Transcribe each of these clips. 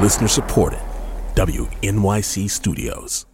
Listener supported. WNYC Studios.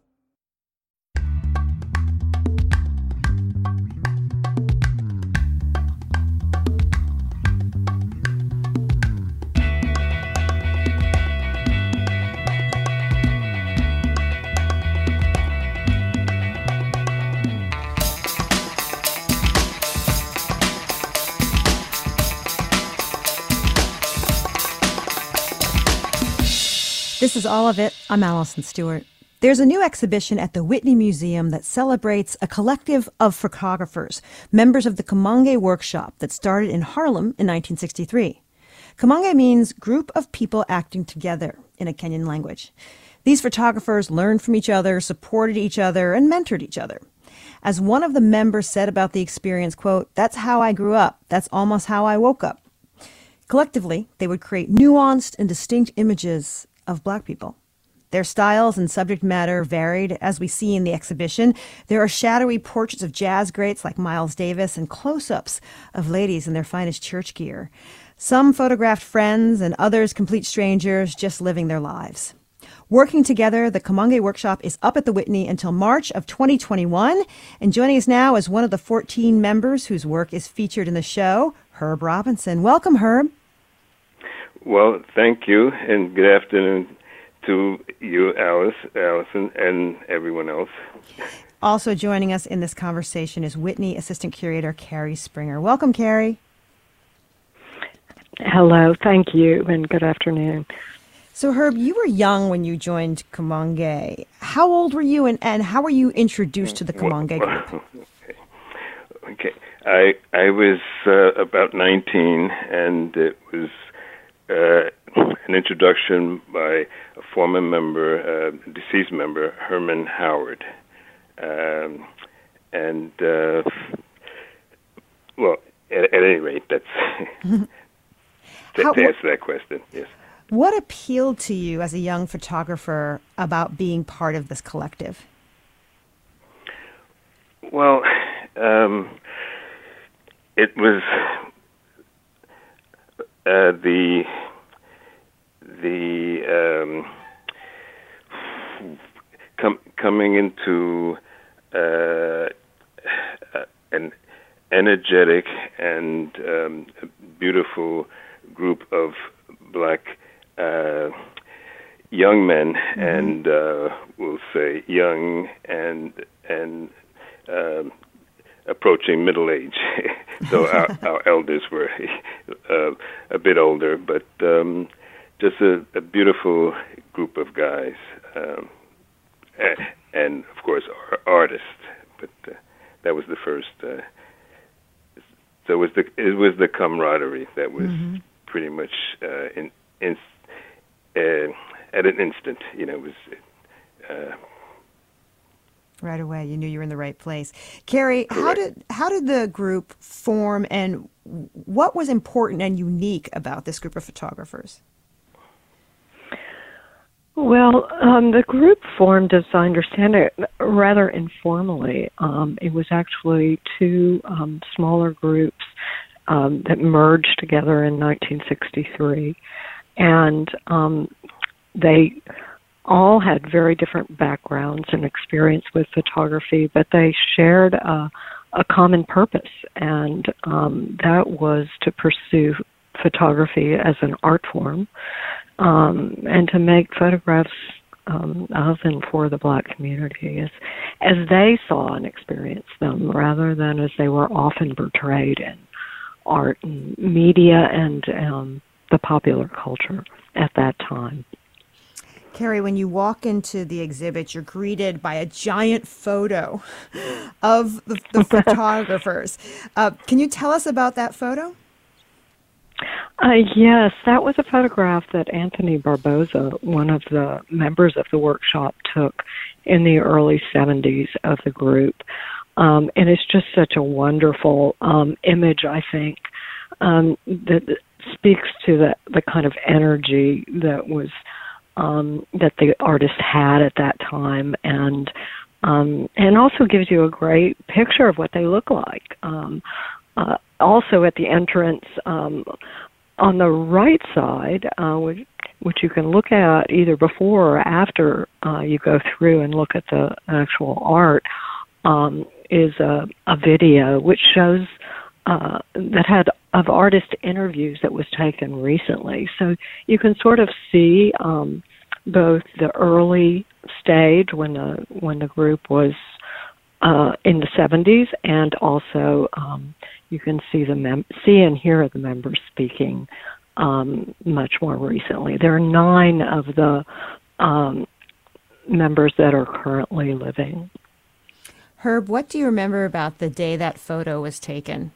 This is All of It. I'm Allison Stewart. There's a new exhibition at the Whitney Museum that celebrates a collective of photographers, members of the Kamonge Workshop that started in Harlem in 1963. Kamonge means group of people acting together in a Kenyan language. These photographers learned from each other, supported each other, and mentored each other. As one of the members said about the experience, quote, "That's how I grew up. That's almost how I woke up." Collectively, they would create nuanced and distinct images of Black people. Their styles and subject matter varied, as we see in the exhibition. There are shadowy portraits of jazz greats like Miles Davis and close-ups of ladies in their finest church gear. Some photographed friends and others complete strangers just living their lives. Working together, the Kamonge Workshop is up at the Whitney until March of 2021. And joining us now is one of the 14 members whose work is featured in the show, Herb Robinson. Welcome, Herb. Well, thank you, and good afternoon to you, Allison, and everyone else. Also joining us in this conversation is Whitney Assistant Curator Carrie Springer. Welcome, Carrie. Hello, thank you, and good afternoon. So, Herb, you were young when you joined Kamonge. How old were you, and how were you introduced to the Kamonge group? Okay. I was about 19, and it was an introduction by a former member, deceased member, Herman Howard. Well, at any rate, that's to answer that question, yes. What appealed to you as a young photographer about being part of this collective? Well, it was coming into an energetic and beautiful group of Black young men, and we'll say young and approaching middle age. So our elders were a bit older, but just a beautiful group of guys, and of course artists. But that was the first. So it was the camaraderie that was pretty much at an instant. You know, it was. Right away, you knew you were in the right place. Carrie, Correct. how did the group form, and what was important and unique about this group of photographers? Well, the group formed, as I understand it, rather informally. It was actually two smaller groups that merged together in 1963, and they all had very different backgrounds and experience with photography, but they shared a common purpose, and that was to pursue photography as an art form, and to make photographs of and for the Black community as they saw and experienced them, rather than as they were often portrayed in art and media and the popular culture at that time. Carrie, when you walk into the exhibit, you're greeted by a giant photo of the photographers. Can you tell us about that photo? Yes, that was a photograph that Anthony Barboza, one of the members of the workshop, took in the early 70s of the group. And it's just such a wonderful image, I think, that speaks to the kind of energy that was that the artist had at that time, and also gives you a great picture of what they look like. Also at the entrance, on the right side, which you can look at either before or after you go through and look at the actual art, is a video which shows that had of artist interviews that was taken recently. So you can sort of see both the early stage when the group was in the 70s, and also you can see see and hear the members speaking much more recently. There are 9 of the members that are currently living. Herb, what do you remember about the day that photo was taken?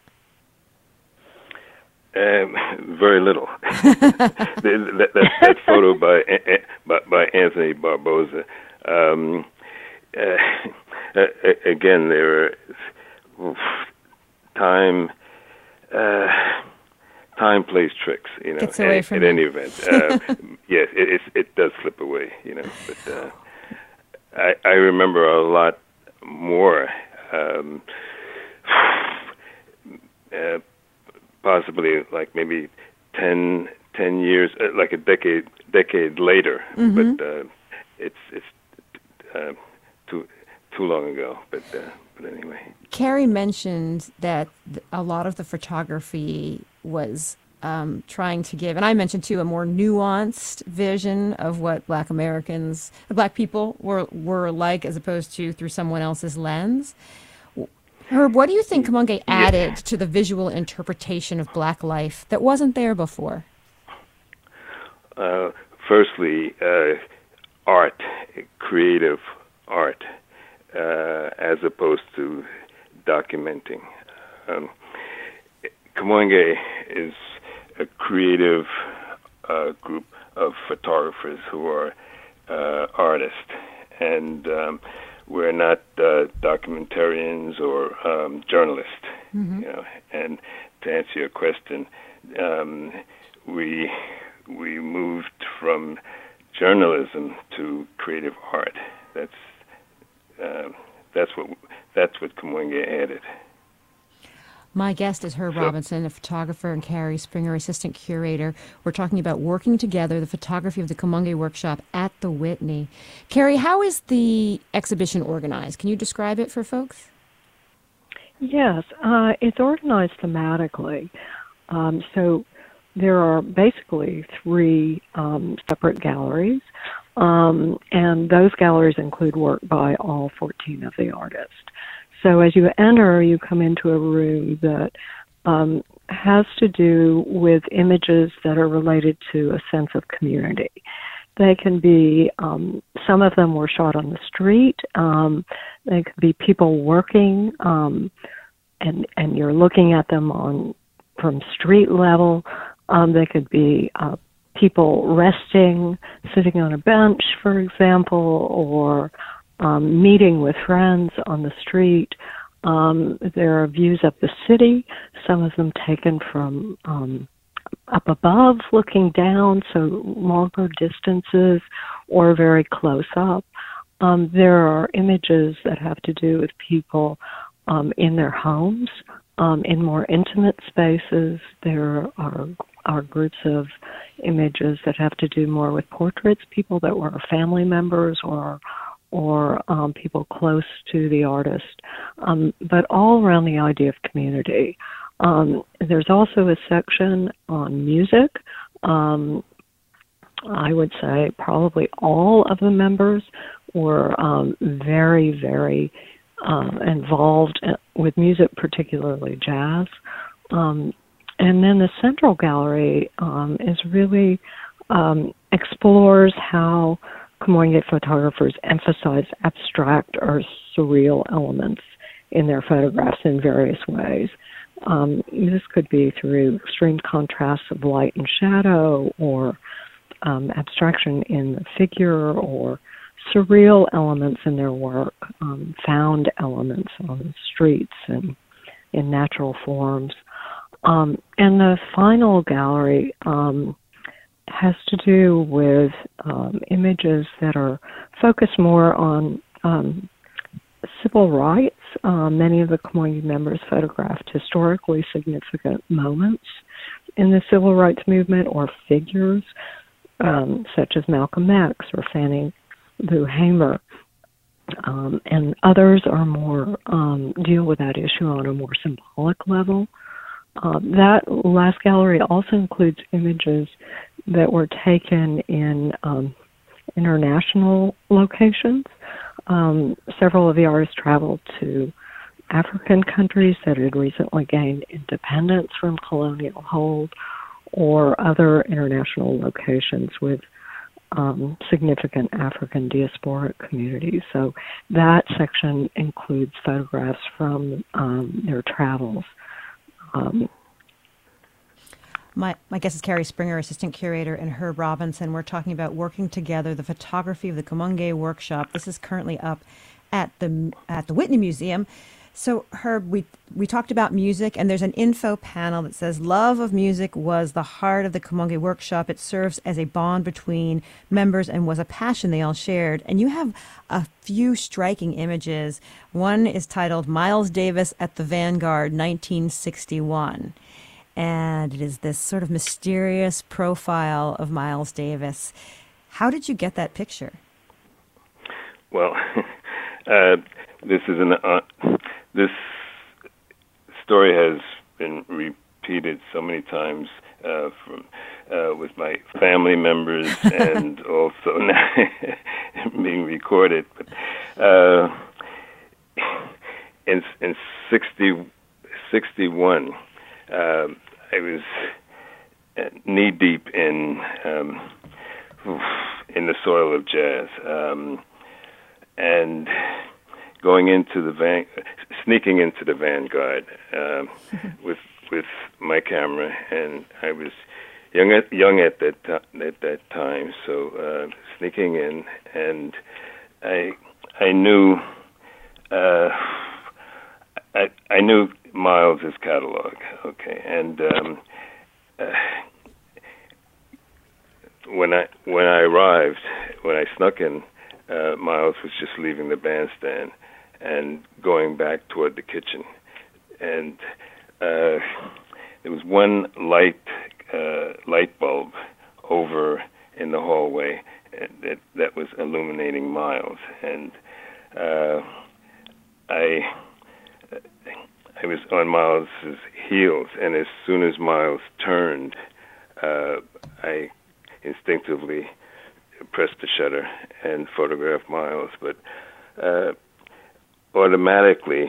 Very little. that photo by Anthony Barboza. Again, there are time plays tricks. Gets away from at any event. Yes, it does slip away. But I remember a lot more. Possibly like maybe 10 years, like a decade later. Mm-hmm. But it's too long ago. But anyway. Carrie mentioned that a lot of the photography was trying to give, and I mentioned too, a more nuanced vision of what Black people were like, as opposed to through someone else's lens. Herb, what do you think Kamonge added to the visual interpretation of Black life that wasn't there before? Firstly, art, creative art, as opposed to documenting. Kamonge is a creative group of photographers who are artists, and we're not documentarians or journalists. Mm-hmm. And to answer your question, we moved from journalism to creative art. That's what Kamonge added. My guest is Herb Robinson, a photographer, and Carrie Springer, assistant curator. We're talking about working together, the photography of the Kamonge workshop at the Whitney. Carrie, how is the exhibition organized? Can you describe it for folks? Yes, it's organized thematically. So there are basically 3 separate galleries, and those galleries include work by all 14 of the artists. So as you enter, you come into a room that has to do with images that are related to a sense of community. They can be, some of them were shot on the street. They could be people working, and you're looking at them from street level. They could be people resting, sitting on a bench, for example, or meeting with friends on the street. There are views of the city, some of them taken from up above, looking down, so longer distances, or very close up. There are images that have to do with people in their homes, in more intimate spaces. There are groups of images that have to do more with portraits, people that were family members or people close to the artist, but all around the idea of community. There's also a section on music. I would say probably all of the members were very, very involved with music, particularly jazz. And then the Central Gallery is really explores how Kamonge photographers emphasize abstract or surreal elements in their photographs in various ways. This could be through extreme contrasts of light and shadow, or abstraction in the figure, or surreal elements in their work, found elements on the streets and in natural forms. And the final gallery has to do with images that are focused more on civil rights. Many of the Kamonge members photographed historically significant moments in the civil rights movement or figures such as Malcolm X or Fannie Lou Hamer. And others are more deal with that issue on a more symbolic level. That last gallery also includes images that were taken in international locations. Several of the artists traveled to African countries that had recently gained independence from colonial hold, or other international locations with significant African diasporic communities. So that section includes photographs from their travels. My guest is Carrie Springer, Assistant Curator, and Herb Robinson. We're talking about working together, the photography of the Kumonge Workshop. This is currently up at the Whitney Museum. So, Herb, we talked about music, and there's an info panel that says, love of music was the heart of the Kumonge Workshop. It serves as a bond between members and was a passion they all shared. And you have a few striking images. One is titled Miles Davis at the Vanguard, 1961. And it is this sort of mysterious profile of Miles Davis. How did you get that picture? Well, this story has been repeated so many times with my family members and also now being recorded. But in 61, I was knee deep in the soil of jazz, and sneaking into the Vanguard with my camera, and I was young at that time, so sneaking in, and I knew I knew Miles's catalog, okay, and when I arrived, when I snuck in, Miles was just leaving the bandstand and going back toward the kitchen, and there was one light bulb over in the hallway that was illuminating Miles, and I was on Miles's heels, and as soon as Miles turned, I instinctively pressed the shutter and photographed Miles, but automatically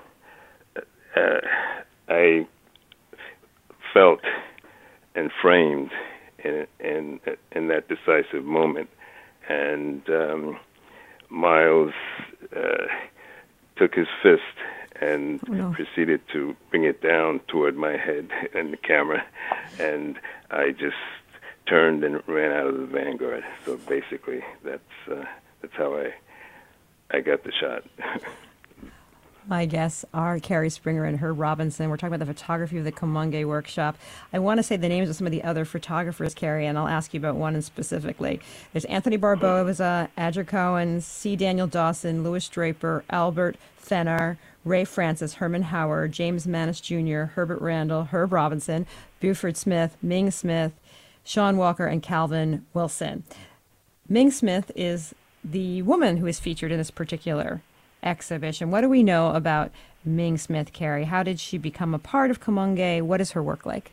I felt and framed in that decisive moment, and Miles took his fist and proceeded to bring it down toward my head and the camera, and I just turned and ran out of the Vanguard. So basically, that's how I got the shot. My guests are Carrie Springer and Herb Robinson. We're talking about the photography of the Kumonge Workshop. I want to say the names of some of the other photographers, Carrie, and I'll ask you about one specifically. There's Anthony Barboza, Adger Cohen, C. Daniel Dawson, Louis Draper, Albert Fenner, Ray Francis, Herman Howard, James Maness Jr., Herbert Randall, Herb Robinson, Buford Smith, Ming Smith, Sean Walker, and Calvin Wilson. Ming Smith is the woman who is featured in this particular exhibition. What do we know about Ming Smith, Carrie? How did she become a part of Kumonge? What is her work like?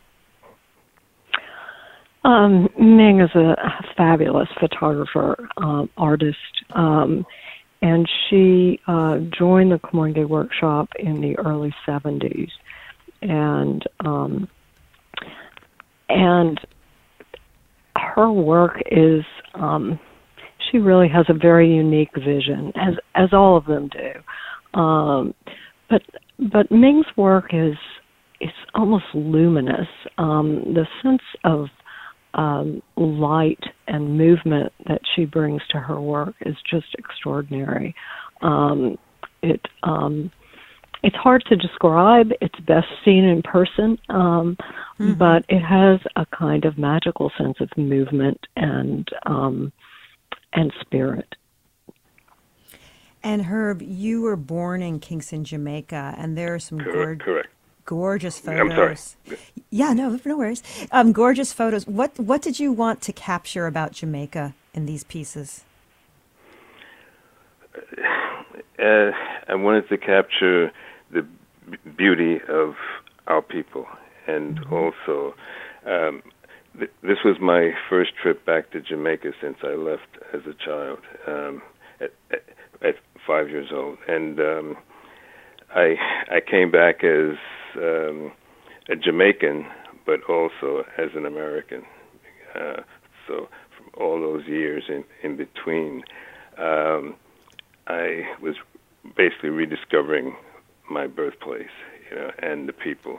Ming is a fabulous photographer, artist, and she joined the Kumonge Workshop in the early 70s, and her work is she really has a very unique vision, as all of them do. But Ming's work is almost luminous. The sense of light and movement that she brings to her work is just extraordinary. It's hard to describe. It's best seen in person, but it has a kind of magical sense of movement and spirit. And Herb, you were born in Kingston, Jamaica, and there are some correct. Gorgeous photos. I'm sorry. Yeah, no worries. Gorgeous photos. What did you want to capture about Jamaica in these pieces? I wanted to capture the beauty of our people, and also this was my first trip back to Jamaica since I left as a child at 5 years old, and I came back as a Jamaican, but also as an American. So from all those years in between, I was basically rediscovering my birthplace, and the people.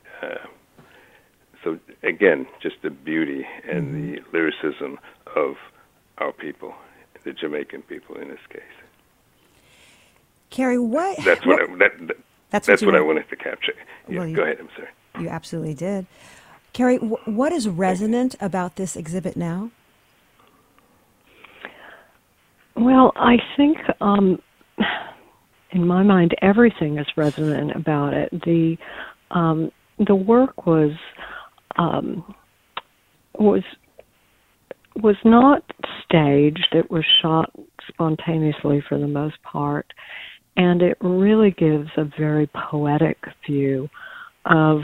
So again, just the beauty and the lyricism of our people, the Jamaican people in this case. Carrie, what? That's what I wanted to capture. Yeah, Well, go ahead. I'm sorry. You absolutely did. Carrie, what is resonant about this exhibit now? Well, I think in my mind everything is resonant about it. The work was not staged. It was shot spontaneously for the most part, and it really gives a very poetic view of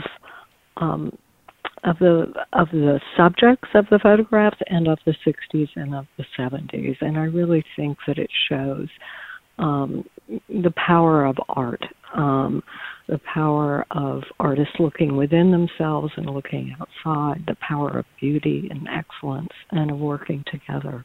the subjects of the photographs and of the 60s and of the 70s. And I really think that it shows the power of art, the power of artists looking within themselves and looking outside, the power of beauty and excellence and of working together.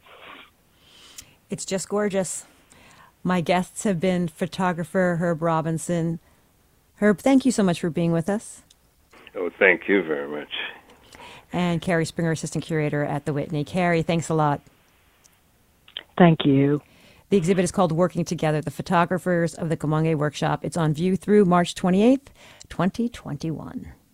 It's just gorgeous. My guests have been photographer Herb Robinson. Herb, thank you so much for being with us. Oh, thank you very much. And Carrie Springer, assistant curator at the Whitney. Carrie, thanks a lot. Thank you. The exhibit is called Working Together, the Photographers of the Kumange Workshop. It's on view through March 28th, 2021.